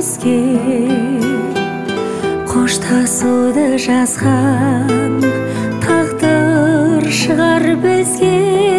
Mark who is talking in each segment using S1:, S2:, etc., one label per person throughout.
S1: күзге қоштасуды жазған тағдыр шығар бізге.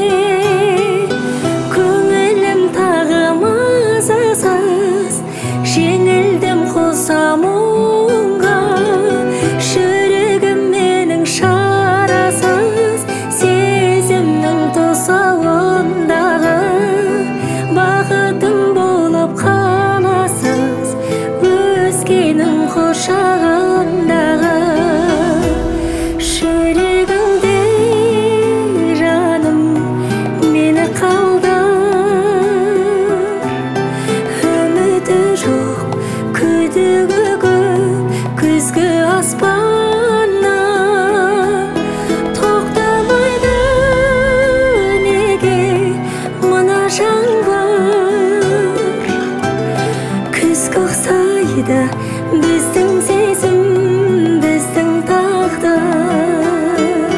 S1: Көңілім тағы мазасыз, жеңілдім қоса мұңға. Жүрегім менің шарасыз, сезімнің тұсауындағы. Бақытым болып қаласыз, өзгенің құшағындағы. Жүрегімде жаным мені қалдыр. Үміті жоқ, күдігі көп күзгі аспаннан. Тоқтамайды неге мына жаңбыр. Күзге ұқсайды біздің сезім, біздің тағдыр.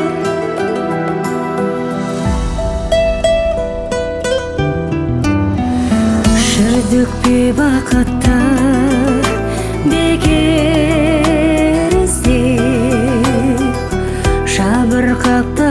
S1: Жүрдік бейбақытта бекер іздеп, жабырқапты